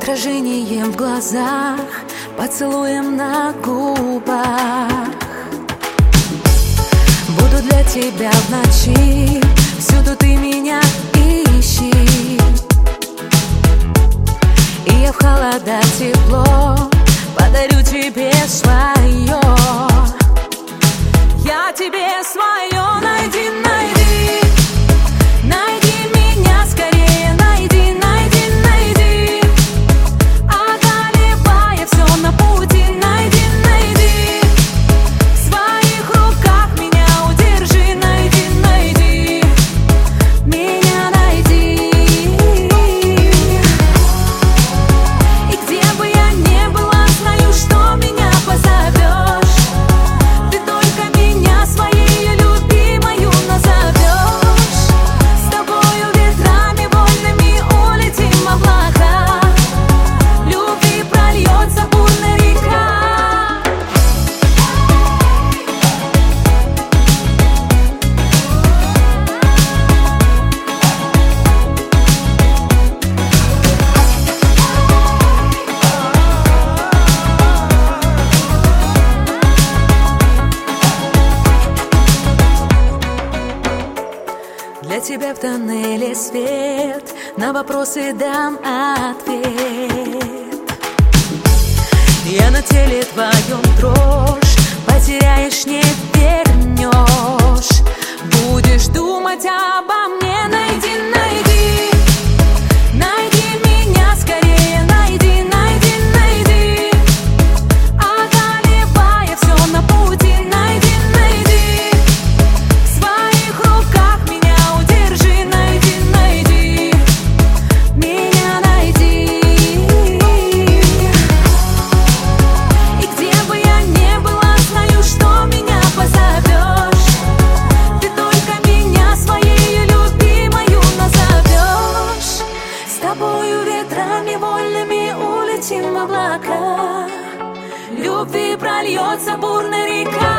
отражением в глазах, поцелуем на губах. Буду для тебя в ночи, всюду ты меня ищи. И я в холода тепло подарю тебе свое. Я тебе свое. Найди, найди, найди меня скорее. Найди, найди, найди, одолевая все на пути. Найди, найди, в своих руках меня удержи. Найди, найди, меня найди. И где бы я ни была, знаю, что меня позовешь. Ты только меня своей любимою назовешь. С тобою ветрами вольными улетим облака. Любви прольется бурная река. Для тебя в тоннеле свет, на вопросы дам ответ. Я на теле твоем дрожь, потеряешь, не вернешь. Будешь думать обо мне. Найди, найди, найди меня скорее. Найди, найди, найди, одолевая все на пути. Найди, найди, в своих руках меня удержи. Найди, найди, меня найди. И где бы я ни была, знаю, что меня позовешь. Ты только меня своей любимою назовешь. С тобою ветрами вольными улетим облака. Любви прольется бурная река.